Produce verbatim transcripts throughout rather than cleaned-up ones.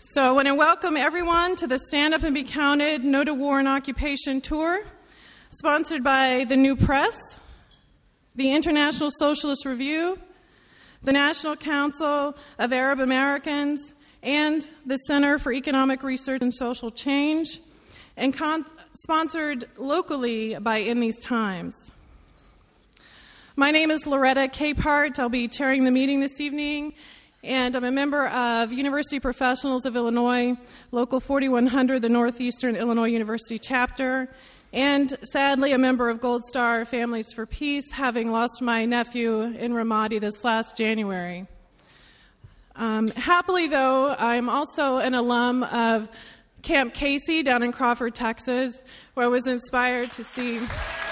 So I want to welcome everyone to the Stand Up and Be Counted No to War and Occupation Tour, sponsored by the New Press, the International Socialist Review, the National Council of Arab Americans, and the Center for Economic Research and Social Change, and con- sponsored locally by In These Times. My name is Loretta Capehart. I'll be chairing the meeting this evening, and I'm a member of University Professionals of Illinois, Local forty-one hundred, the Northeastern Illinois University chapter, and sadly a member of Gold Star Families for Peace, having lost my nephew in Ramadi this last January. Um, happily, though, I'm also an alum of Camp Casey down in Crawford, Texas, where I was inspired to see...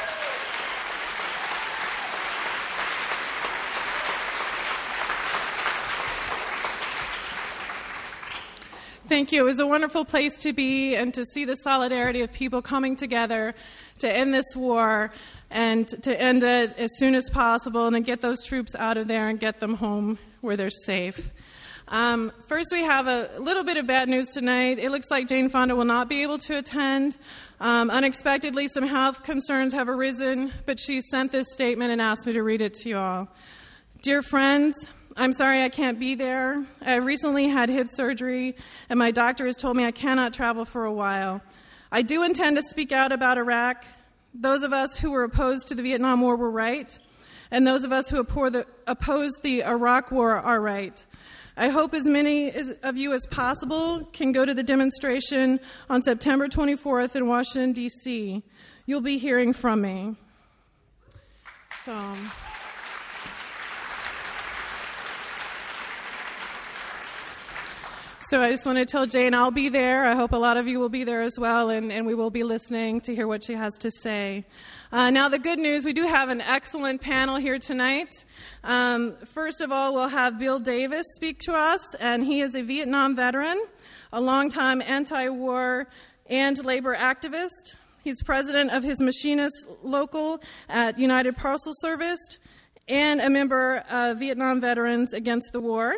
Thank you. It was a wonderful place to be and to see the solidarity of people coming together to end this war and to end it as soon as possible and then get those troops out of there and get them home where they're safe. Um, first, we have a little bit of bad news tonight. It looks like Jane Fonda will not be able to attend. Um, unexpectedly, some health concerns have arisen, but she sent this statement and asked me to read it to you all. Dear friends, I'm sorry I can't be there. I recently had hip surgery, and my doctor has told me I cannot travel for a while. I do intend to speak out about Iraq. Those of us who were opposed to the Vietnam War were right, and those of us who opposed the Iraq War are right. I hope as many of you as possible can go to the demonstration on September twenty-fourth in Washington, D C You'll be hearing from me. So... So I just want to tell Jane I'll be there. I hope a lot of you will be there as well, and, and we will be listening to hear what she has to say. Uh, now, the good news, we do have an excellent panel here tonight. Um, first of all, we'll have Bill Davis speak to us, and he is a Vietnam veteran, a longtime anti-war and labor activist. He's president of his machinist local at United Parcel Service and a member of Vietnam Veterans Against the War.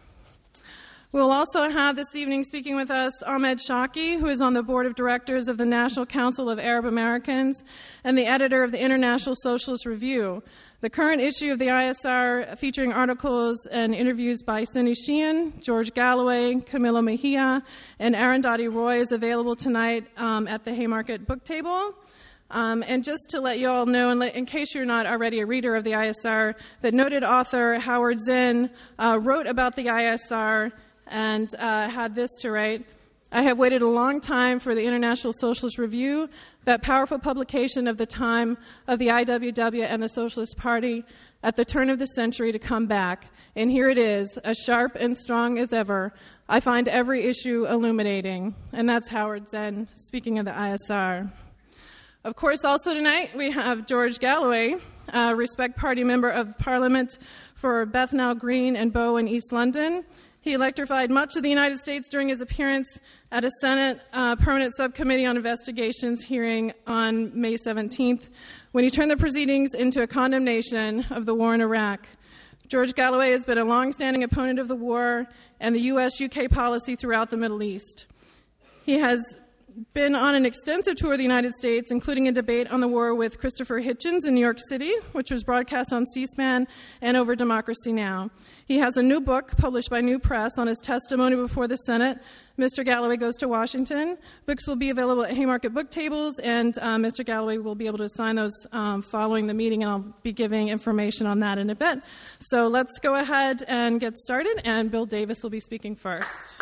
We'll also have this evening speaking with us Ahmed Shaki, who is on the board of directors of the National Council of Arab Americans and the editor of the International Socialist Review. The current issue of the I S R, featuring articles and interviews by Cindy Sheehan, George Galloway, Camilo Mejia, and Arundhati Roy, is available tonight um, at the Haymarket book table. Um, and just to let you all know, in, in case you're not already a reader of the I S R, that noted author Howard Zinn uh, wrote about the I S R and uh, had this to write. I have waited a long time for the International Socialist Review, that powerful publication of the time of the I W W and the Socialist Party at the turn of the century, to come back. And here it is, as sharp and strong as ever. I find every issue illuminating. And that's Howard Zinn speaking of the I S R. Of course, also tonight we have George Galloway, a Respect Party member of Parliament for Bethnal Green and Bow in East London. He electrified much of the United States during his appearance at a Senate uh, Permanent Subcommittee on Investigations hearing on May seventeenth, when he turned the proceedings into a condemnation of the war in Iraq. George Galloway has been a longstanding opponent of the war and the U S U K policy throughout the Middle East. He has been on an extensive tour of the United States, including a debate on the war with Christopher Hitchens in New York City, which was broadcast on C-SPAN and over Democracy Now! He has a new book published by New Press on his testimony before the Senate, Mister Galloway Goes to Washington. Books will be available at Haymarket book tables, and uh, Mister Galloway will be able to sign those um, following the meeting, and I'll be giving information on that in a bit. So let's go ahead and get started, and Bill Davis will be speaking first.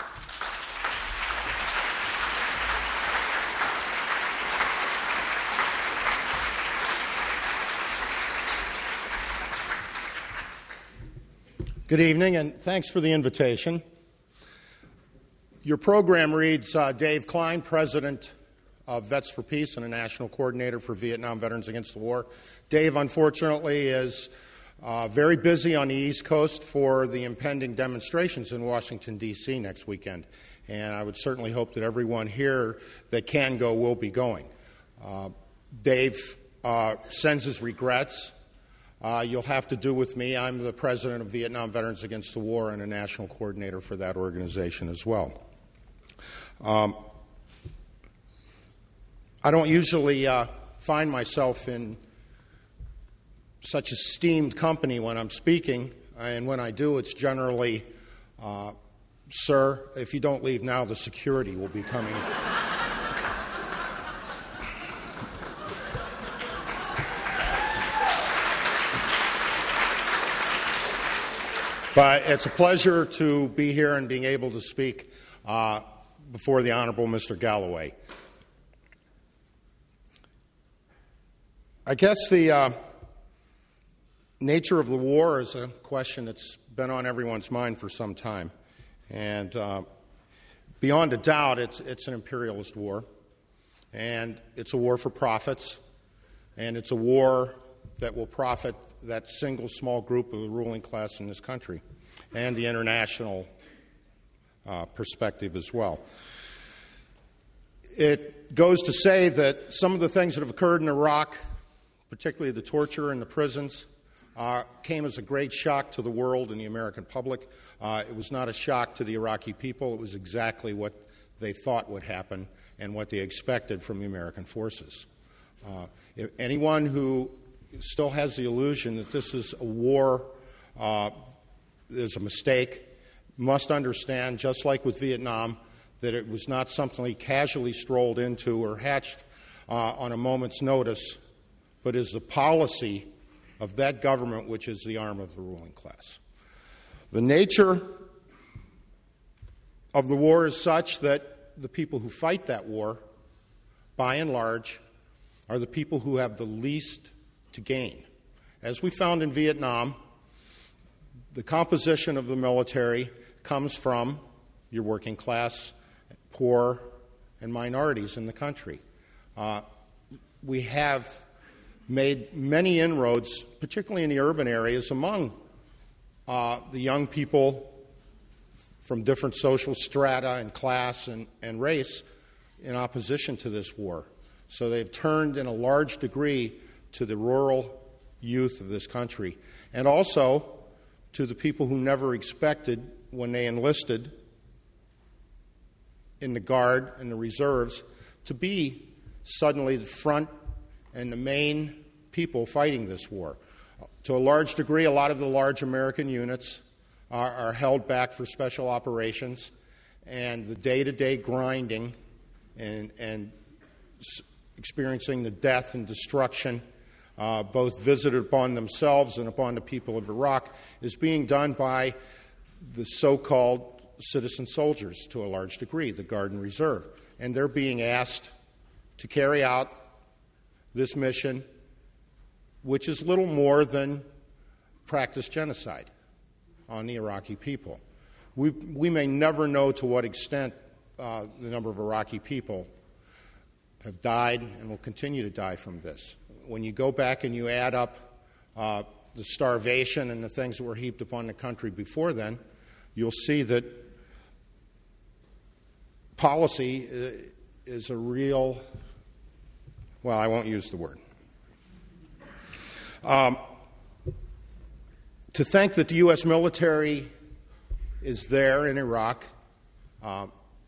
Good evening, and thanks for the invitation. Your program reads uh, Dave Klein, President of Vets for Peace and a National Coordinator for Vietnam Veterans Against the War. Dave, unfortunately, is uh, very busy on the East Coast for the impending demonstrations in Washington, D C next weekend. And I would certainly hope that everyone here that can go will be going. Uh, Dave uh, sends his regrets. Uh, you'll have to do with me. I'm the president of Vietnam Veterans Against the War and a national coordinator for that organization as well. Um, I don't usually uh, find myself in such esteemed company when I'm speaking, and when I do, it's generally, uh, sir, if you don't leave now, the security will be coming. But it's a pleasure to be here and being able to speak uh, before the Honorable Mister Galloway. I guess the uh, nature of the war is a question that's been on everyone's mind for some time. And uh, beyond a doubt, it's, it's an imperialist war. And it's a war for profits. And it's a war that will profit that single small group of the ruling class in this country and the international uh, perspective as well. It goes to say that some of the things that have occurred in Iraq, particularly the torture in the prisons, uh, came as a great shock to the world and the American public. Uh, it was not a shock to the Iraqi people. It was exactly what they thought would happen and what they expected from the American forces. Uh, if anyone who still has the illusion that this is a war, uh, is a mistake, must understand, just like with Vietnam, that it was not something he casually strolled into or hatched uh, on a moment's notice, but is the policy of that government, which is the arm of the ruling class. The nature of the war is such that the people who fight that war, by and large, are the people who have the least to gain. As we found in Vietnam, the composition of the military comes from your working class, poor, and minorities in the country. Uh, we have made many inroads, particularly in the urban areas, among uh, the young people from different social strata and class and, and race in opposition to this war. So they've turned in a large degree to the rural youth of this country, and also to the people who never expected, when they enlisted in the Guard and the reserves, to be suddenly the front and the main people fighting this war. To a large degree, a lot of the large American units are, are held back for special operations, and the day-to-day grinding and, and s- experiencing the death and destruction Uh, both visited upon themselves and upon the people of Iraq, is being done by the so-called citizen soldiers to a large degree, the Guard and Reserve. And they're being asked to carry out this mission, which is little more than practice genocide on the Iraqi people. We, we may never know to what extent uh, the number of Iraqi people have died and will continue to die from this. When you go back and you add up uh, the starvation and the things that were heaped upon the country before then, you'll see that policy is a real, well, I won't use the word. Um, to think that the U S military is there in Iraq, uh,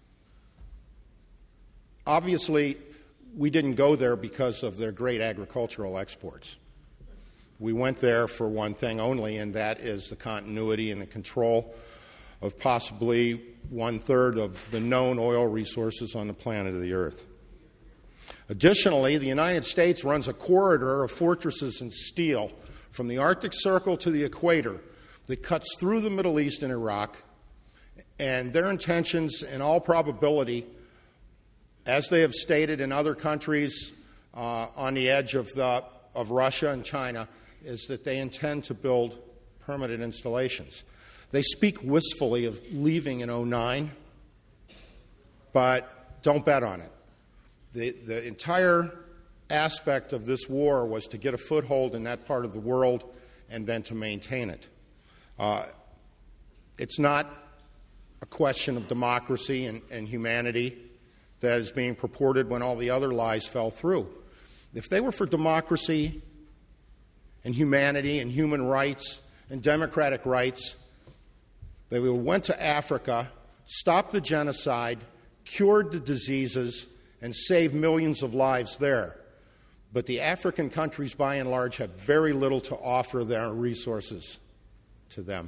obviously, we didn't go there because of their great agricultural exports. We went there for one thing only, and that is the continuity and the control of possibly one-third of the known oil resources on the planet of the Earth. Additionally, the United States runs a corridor of fortresses and steel from the Arctic Circle to the equator that cuts through the Middle East and Iraq, and their intentions, in all probability, as they have stated in other countries uh, on the edge of, the, of Russia and China, is that they intend to build permanent installations. They speak wistfully of leaving in oh nine, but don't bet on it. The, the entire aspect of this war was to get a foothold in that part of the world and then to maintain it. Uh, it's not a question of democracy and, and humanity that is being purported when all the other lies fell through. If they were for democracy and humanity and human rights and democratic rights, they went to Africa, stopped the genocide, cured the diseases, and saved millions of lives there. But the African countries, by and large, have very little to offer their resources to them.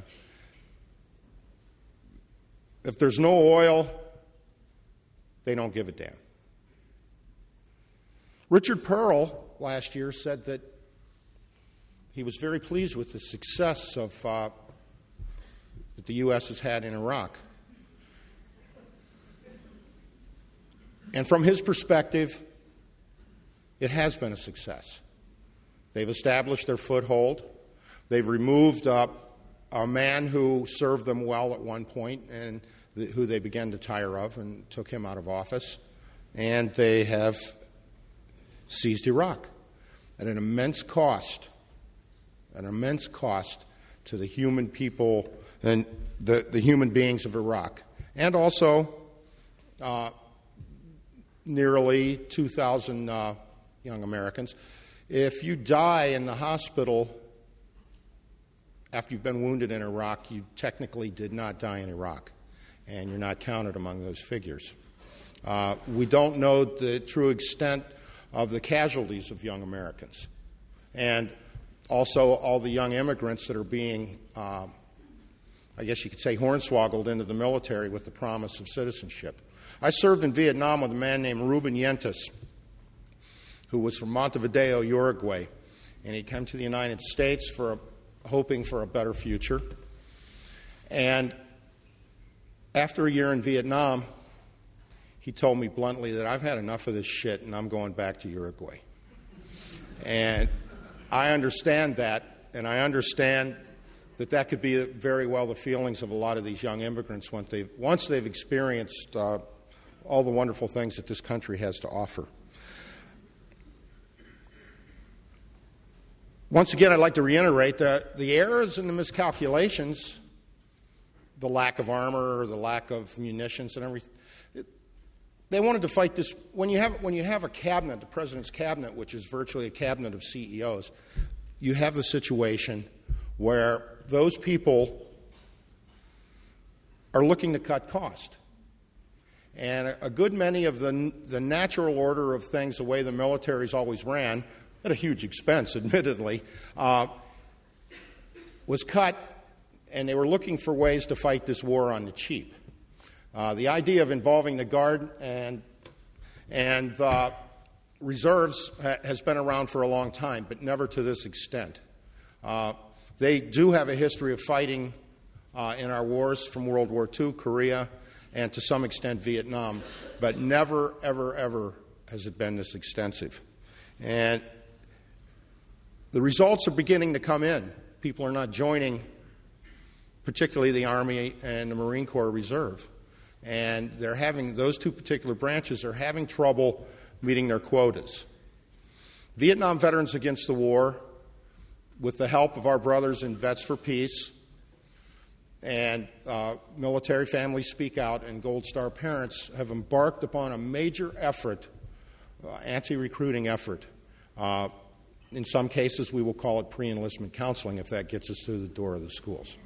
If there's no oil, they don't give a damn. Richard Pearl last year said that he was very pleased with the success of uh, that the U S has had in Iraq. And from his perspective, it has been a success. They've established their foothold. They've removed uh, a man who served them well at one point and the, who they began to tire of and took him out of office. And they have seized Iraq at an immense cost, an immense cost to the human people and the, the human beings of Iraq. And also uh, nearly two thousand uh, young Americans. If you die in the hospital after you've been wounded in Iraq, you technically did not die in Iraq, and you're not counted among those figures. Uh, we don't know the true extent of the casualties of young Americans, and also all the young immigrants that are being, uh, I guess you could say, hornswoggled into the military with the promise of citizenship. I served in Vietnam with a man named Ruben Yentes, who was from Montevideo, Uruguay, and he came to the United States for a, hoping for a better future. And after a year in Vietnam, he told me bluntly that I've had enough of this shit and I'm going back to Uruguay. And I understand that, and I understand that that could be very well the feelings of a lot of these young immigrants once they've, once they've experienced uh, all the wonderful things that this country has to offer. Once again, I'd like to reiterate that the errors and the miscalculations, the lack of armor, the lack of munitions and everything, they wanted to fight this. When you have when you have a cabinet, the president's cabinet, which is virtually a cabinet of C E Os, you have the situation where those people are looking to cut cost. And a, a good many of the, the natural order of things, the way the military's always ran, at a huge expense, admittedly, uh, was cut, and they were looking for ways to fight this war on the cheap. Uh, the idea of involving the Guard and, and the reserves ha- has been around for a long time, but never to this extent. Uh, they do have a history of fighting uh, in our wars from World War Two, Korea, and to some extent Vietnam, but never, ever, ever has it been this extensive. And the results are beginning to come in. People are not joining, particularly the Army and the Marine Corps Reserve. And they're having, those two particular branches are having trouble meeting their quotas. Vietnam Veterans Against the War, with the help of our brothers in Vets for Peace and uh, Military Families Speak Out and Gold Star Parents, have embarked upon a major effort, uh, anti-recruiting effort. Uh, in some cases, we will call it pre-enlistment counseling if that gets us through the door of the schools.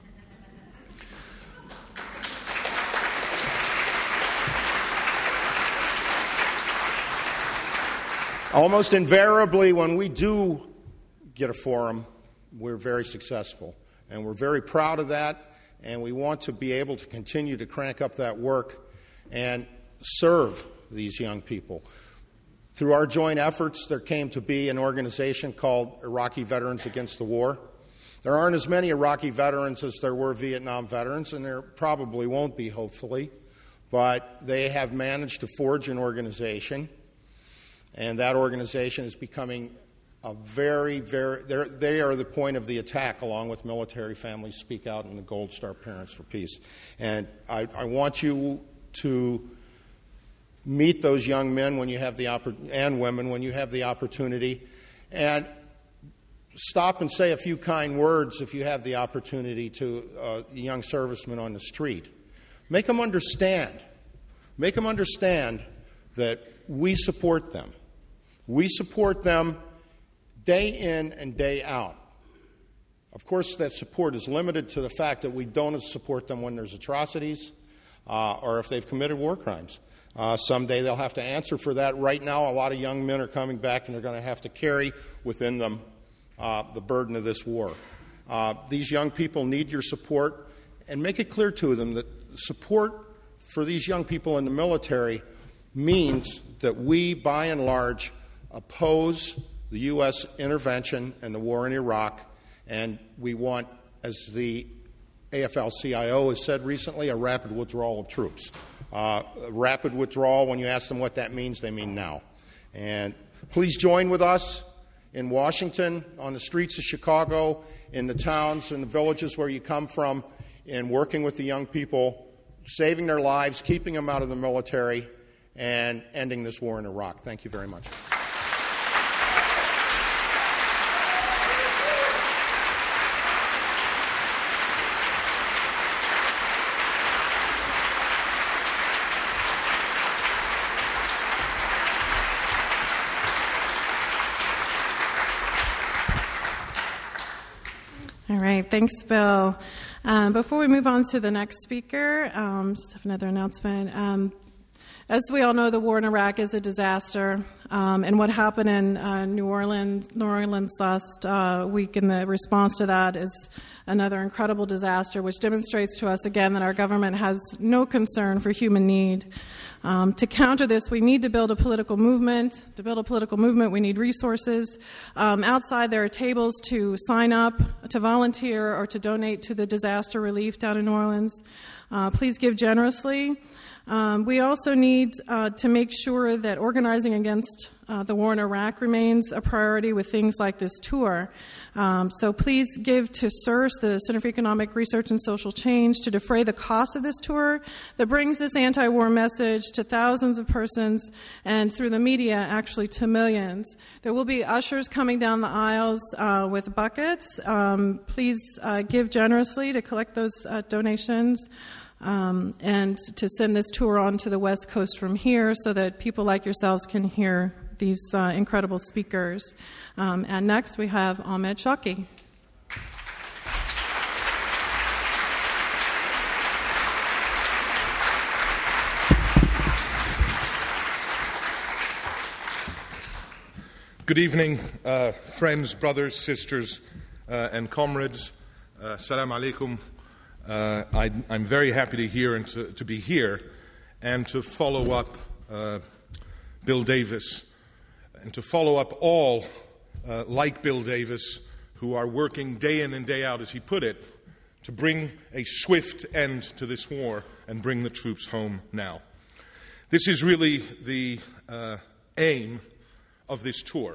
Almost invariably, when we do get a forum, we're very successful. And we're very proud of that, and we want to be able to continue to crank up that work and serve these young people. Through our joint efforts, there came to be an organization called Iraqi Veterans Against the War. There aren't as many Iraqi veterans as there were Vietnam veterans, and there probably won't be, hopefully. But they have managed to forge an organization, and that organization is becoming a very, very, they are the point of the attack, along with Military Families Speak Out and the Gold Star Parents for Peace. And I, I want you to meet those young men when you have the oppor- and women when you have the opportunity, and stop and say a few kind words if you have the opportunity to uh, young servicemen on the street. Make them understand. Make them understand that we support them. We support them day in and day out. Of course, that support is limited to the fact that we don't support them when there's atrocities. uh, or if they've committed war crimes. Uh, someday they'll have to answer for that. Right now, a lot of young men are coming back and they're going to have to carry within them uh, the burden of this war. Uh, these young people need your support, and make it clear to them that support for these young people in the military means that we, by and large, oppose the U S intervention and the war in Iraq, and we want, as the A F L C I O has said recently, a rapid withdrawal of troops. Uh, rapid withdrawal, when you ask them what that means, they mean now. And please join with us in Washington, on the streets of Chicago, in the towns and the villages where you come from, in working with the young people, saving their lives, keeping them out of the military, and ending this war in Iraq. Thank you very much. All right, thanks, Bill. Um, before we move on to the next speaker, um, just have another announcement. Um, as we all know, the war in Iraq is a disaster, um, and what happened in uh, New Orleans, New Orleans last uh, week in the response to that is another incredible disaster, which demonstrates to us again that our government has no concern for human need. Um, to counter this, we need to build a political movement. To build a political movement, we need resources. Um, outside, there are tables to sign up, to volunteer, or to donate to the disaster relief down in New Orleans. Uh, please give generously. Um, we also need uh, to make sure that organizing against uh, the war in Iraq remains a priority with things like this tour. Um, so please give to CERS, the Center for Economic Research and Social Change, to defray the cost of this tour that brings this anti-war message to thousands of persons and through the media actually to millions. There will be ushers coming down the aisles uh, with buckets. Um, please uh, give generously to collect those uh, donations. Um, and to send this tour on to the West Coast from here so that people like yourselves can hear these uh, incredible speakers. Um, and next we have Ahmed Shawki. Good evening, uh, friends, brothers, sisters, uh, and comrades. Uh, Salam alaikum. Uh, I, I'm very happy to hear and to, to be here and to follow up uh, Bill Davis and to follow up all uh, like Bill Davis who are working day in and day out, as he put it, to bring a swift end to this war and bring the troops home now. This is really the uh, aim of this tour.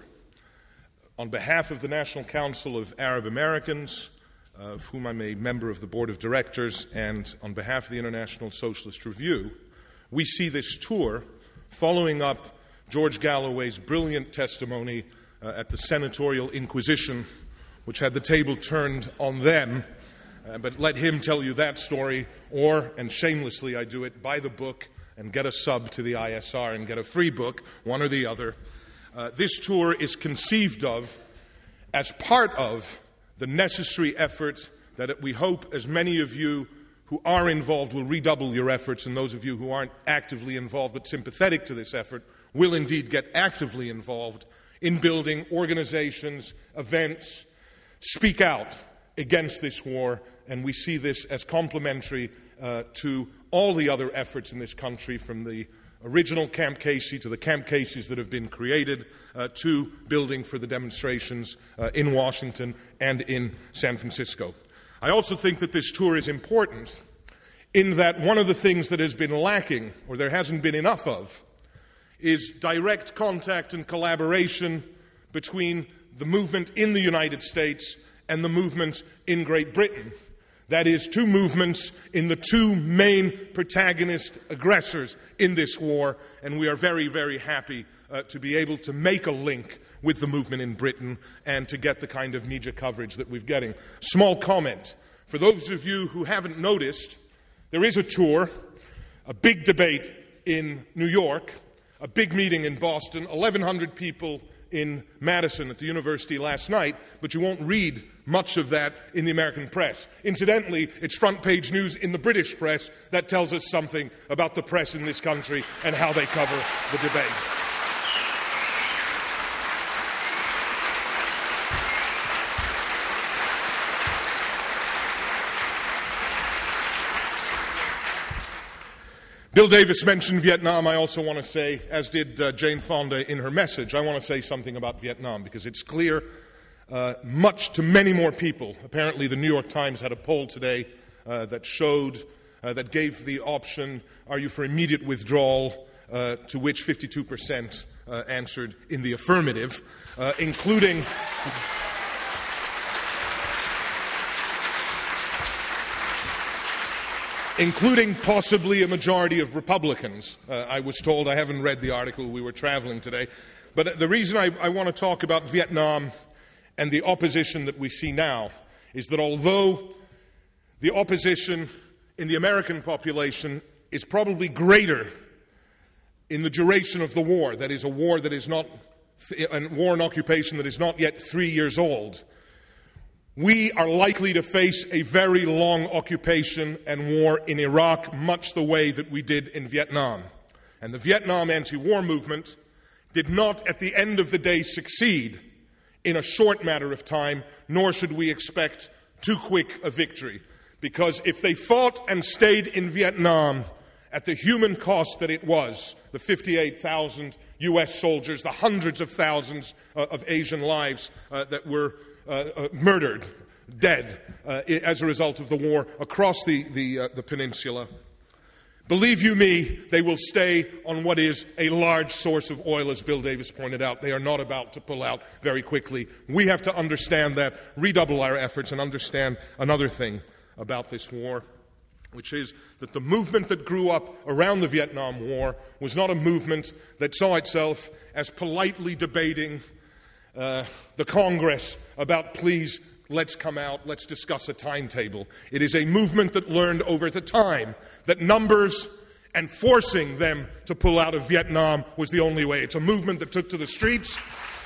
On behalf of the National Council of Arab Americans, Uh, of whom I'm a member of the board of directors, and on behalf of the International Socialist Review, we see this tour following up George Galloway's brilliant testimony uh, at the Senatorial Inquisition, which had the table turned on them. Uh, but let him tell you that story, or, and shamelessly I do it, buy the book and get a sub to the I S R and get a free book, one or the other. Uh, this tour is conceived of as part of the necessary efforts that we hope as many of you who are involved will redouble your efforts, and those of you who aren't actively involved but sympathetic to this effort will indeed get actively involved in building organizations, events, speak out against this war, and we see this as complementary uh, to all the other efforts in this country, from the original Camp Casey to the Camp Caseys that have been created uh, to building for the demonstrations uh, in Washington and in San Francisco. I also think that this tour is important in that one of the things that has been lacking, or there hasn't been enough of, is direct contact and collaboration between the movement in the United States and the movement in Great Britain. That is, two movements in the two main protagonist aggressors in this war, and we are very, very happy uh, to be able to make a link with the movement in Britain and to get the kind of media coverage that we're getting. Small comment. For those of you who haven't noticed, there is a tour, a big debate in New York, a big meeting in Boston, eleven hundred people in Madison at the university last night, but you won't read much of that in the American press. Incidentally, it's front-page news in the British press that tells us something about the press in this country and how they cover the debate. Bill Davis mentioned Vietnam. I also want to say, as did uh, Jane Fonda in her message, I want to say something about Vietnam because it's clear uh, much to many more people. Apparently the New York Times had a poll today uh, that showed, uh, that gave the option, are you for immediate withdrawal, uh, to which fifty-two percent uh, answered in the affirmative, uh, including... including possibly a majority of Republicans. Uh, I was told, I haven't read the article, we were traveling today. But the reason I, I want to talk about Vietnam and the opposition that we see now is that although the opposition in the American population is probably greater in the duration of the war, that is a war that is not, a war and occupation that is not yet three years old, we are likely to face a very long occupation and war in Iraq, much the way that we did in Vietnam. And the Vietnam anti-war movement did not, at the end of the day, succeed in a short matter of time, nor should we expect too quick a victory. Because if they fought and stayed in Vietnam at the human cost that it was, the fifty-eight thousand U S soldiers, the hundreds of thousands uh, of Asian lives uh, that were Uh, uh, murdered, dead, uh, as a result of the war across the, the, uh, the peninsula. Believe you me, they will stay on what is a large source of oil, as Bill Davis pointed out. They are not about to pull out very quickly. We have to understand that, redouble our efforts, and understand another thing about this war, which is that the movement that grew up around the Vietnam War was not a movement that saw itself as politely debating Uh, the Congress about, please, let's come out, let's discuss a timetable. It is a movement that learned over the time that numbers and forcing them to pull out of Vietnam was the only way. It's a movement that took to the streets.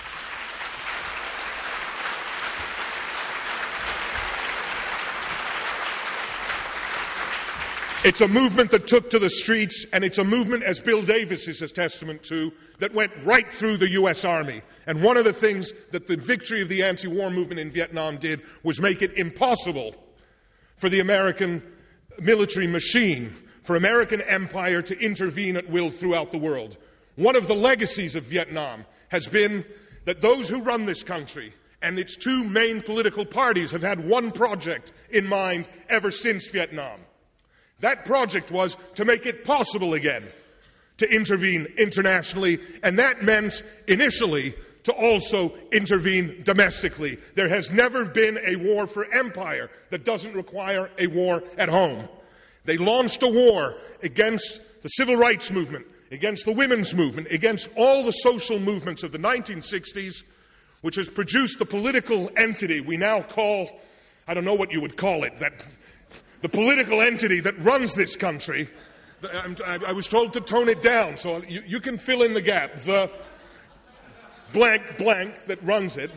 It's a movement that took to the streets, and it's a movement, as Bill Davis is a testament to, that went right through the U S Army. And one of the things that the victory of the anti-war movement in Vietnam did was make it impossible for the American military machine, for American empire to intervene at will throughout the world. One of the legacies of Vietnam has been that those who run this country and its two main political parties have had one project in mind ever since Vietnam. That project was to make it possible again to intervene internationally, and that meant initially to also intervene domestically. There has never been a war for empire that doesn't require a war at home. They launched a war against the civil rights movement, against the women's movement, against all the social movements of the nineteen sixties, which has produced the political entity we now call, I don't know what you would call it, that the political entity that runs this country. I was told to tone it down, so you, you can fill in the gap. The blank blank that runs it.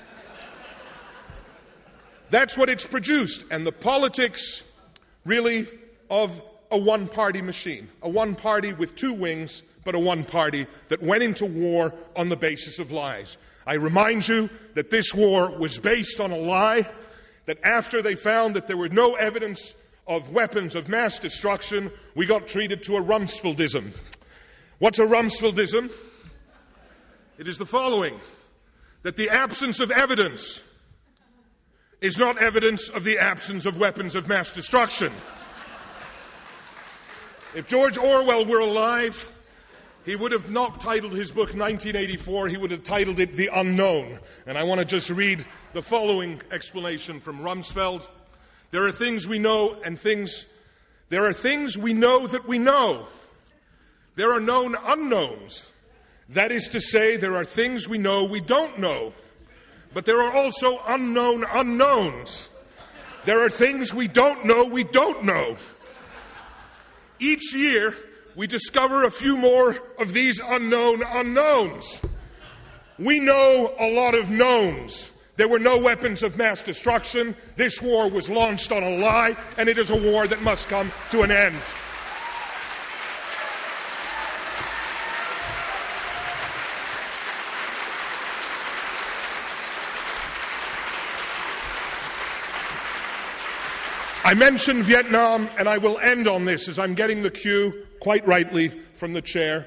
That's what it's produced. And the politics, really, of a one-party machine. A one party with two wings, but a one party that went into war on the basis of lies. I remind you that this war was based on a lie, that after they found that there were no evidence of weapons of mass destruction, we got treated to a Rumsfeldism. What's a Rumsfeldism? It is the following, that the absence of evidence is not evidence of the absence of weapons of mass destruction. If George Orwell were alive, he would have not titled his book nineteen eighty-four, he would have titled it The Unknown. And I want to just read the following explanation from Rumsfeld. There are things we know and things, there are things we know that we know. There are known unknowns. That is to say, there are things we know we don't know. But there are also unknown unknowns. There are things we don't know we don't know. Each year, we discover a few more of these unknown unknowns. we know a lot of knowns. There were no weapons of mass destruction. This war was launched on a lie, and it is a war that must come to an end. I mentioned Vietnam, and I will end on this as I'm getting the cue, quite rightly, from the chair.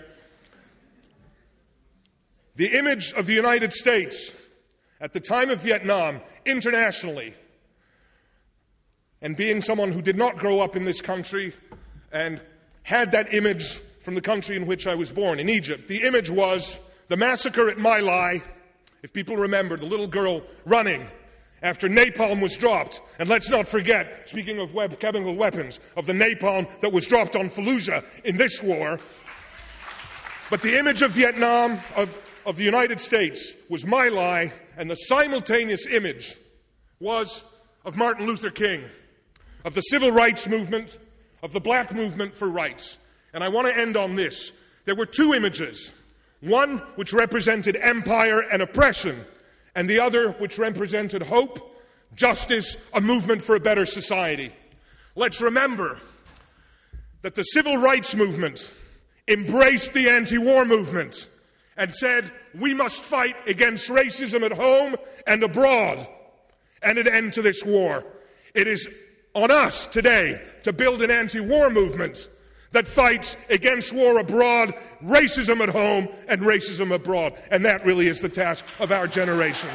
The image of the United States at the time of Vietnam, internationally, and being someone who did not grow up in this country and had that image from the country in which I was born, in Egypt, the image was the massacre at My Lai. If people remember, the little girl running after napalm was dropped. And let's not forget, speaking of web- chemical weapons, of the napalm that was dropped on Fallujah in this war. But the image of Vietnam, of, of the United States, was My Lai, and the simultaneous image was of Martin Luther King, of the civil rights movement, of the black movement for rights. And I want to end on this. There were two images, one which represented empire and oppression, and the other which represented hope, justice, a movement for a better society. Let's remember that the civil rights movement embraced the anti-war movement and said, we must fight against racism at home and abroad and an end to this war. It is on us today to build an anti-war movement that fights against war abroad, racism at home, and racism abroad. And that really is the task of our generation.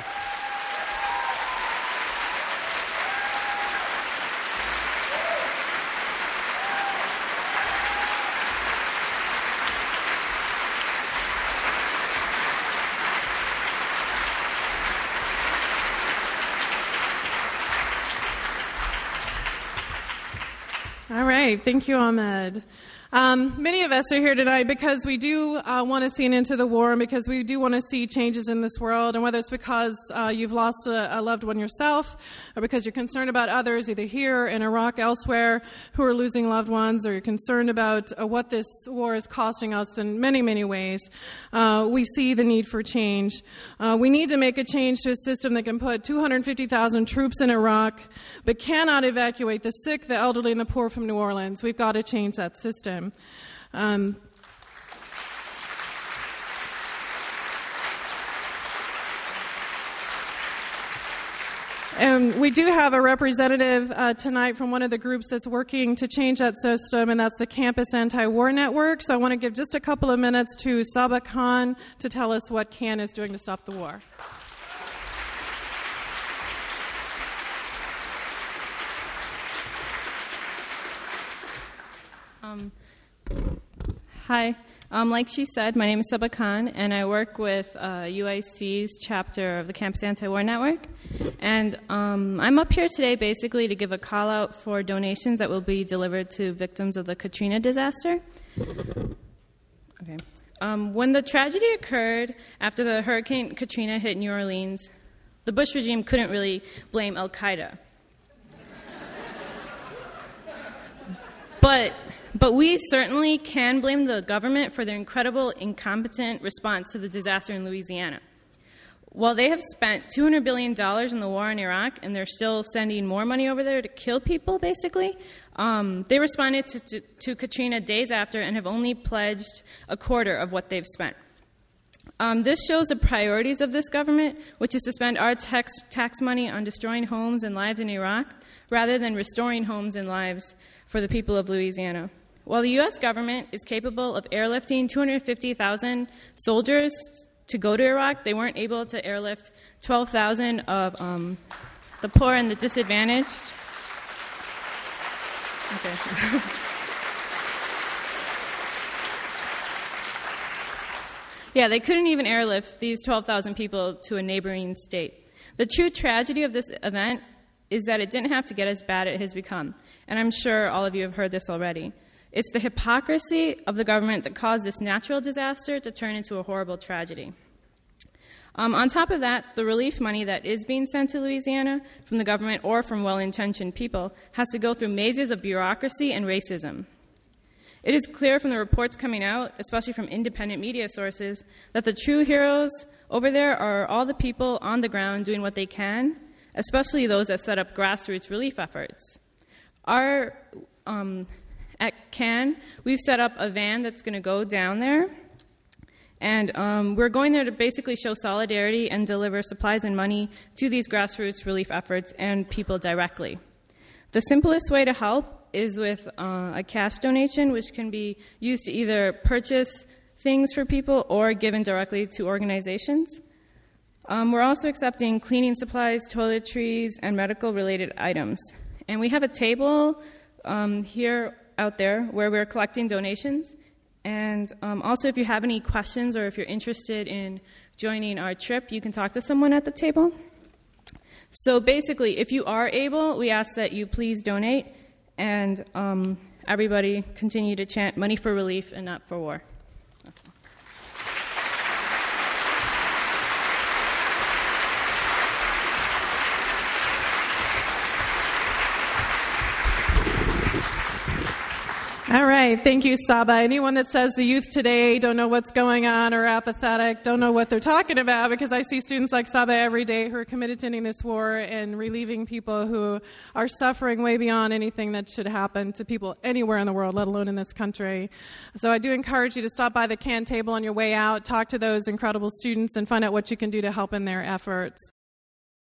All right. Thank you, Ahmed. Um, many of us are here tonight because we do uh, want to see an end to the war and because we do want to see changes in this world. And whether it's because uh, you've lost a, a loved one yourself or because you're concerned about others, either here in Iraq, elsewhere, who are losing loved ones, or you're concerned about uh, what this war is costing us in many, many ways, uh, we see the need for change. Uh, we need to make a change to a system that can put two hundred fifty thousand troops in Iraq but cannot evacuate the sick, the elderly, and the poor from New Orleans. We've got to change that system. Um, and we do have a representative uh, tonight from one of the groups that's working to change that system, and that's the Campus Anti-War Network. So I want to give just a couple of minutes to Saba Khan to tell us what C A N is doing to stop the war. Um, Hi. Um, like she said, my name is Saba Khan, and I work with uh, U I C's chapter of the Campus Anti-War Network. And um, I'm up here today basically to give a call-out for donations that will be delivered to victims of the Katrina disaster. Okay. Um, when the tragedy occurred after the Hurricane Katrina hit New Orleans, the Bush regime couldn't really blame Al-Qaeda. But... But we certainly can blame the government for their incredible, incompetent response to the disaster in Louisiana. While they have spent two hundred billion dollars in the war in Iraq, and they're still sending more money over there to kill people, basically, um, they responded to, to, to Katrina days after and have only pledged a quarter of what they've spent. Um, this shows the priorities of this government, which is to spend our tax, tax money on destroying homes and lives in Iraq, rather than restoring homes and lives for the people of Louisiana. While the U S government is capable of airlifting two hundred fifty thousand soldiers to go to Iraq, they weren't able to airlift twelve thousand of um, the poor and the disadvantaged. Okay. Yeah, they couldn't even airlift these twelve thousand people to a neighboring state. The true tragedy of this event is that it didn't have to get as bad as it has become. And I'm sure all of you have heard this already. It's the hypocrisy of the government that caused this natural disaster to turn into a horrible tragedy. Um, on top of that, the relief money that is being sent to Louisiana from the government or from well-intentioned people has to go through mazes of bureaucracy and racism. It is clear from the reports coming out, especially from independent media sources, that the true heroes over there are all the people on the ground doing what they can, especially those that set up grassroots relief efforts. Our, um, at C A N, we've set up a van that's going to go down there, and um, we're going there to basically show solidarity and deliver supplies and money to these grassroots relief efforts and people directly. The simplest way to help is with uh, a cash donation, which can be used to either purchase things for people or given directly to organizations. Um, we're also accepting cleaning supplies, toiletries, and medical-related items. And we have a table um, here out there where we're collecting donations. And um, also, if you have any questions or if you're interested in joining our trip, you can talk to someone at the table. So basically, if you are able, we ask that you please donate, and um, everybody continue to chant money for relief and not for war. That's all. All right. Thank you, Saba. Anyone that says the youth today don't know what's going on or apathetic, don't know what they're talking about, because I see students like Saba every day who are committed to ending this war and relieving people who are suffering way beyond anything that should happen to people anywhere in the world, let alone in this country. So I do encourage you to stop by the C A N table on your way out, talk to those incredible students, and find out what you can do to help in their efforts.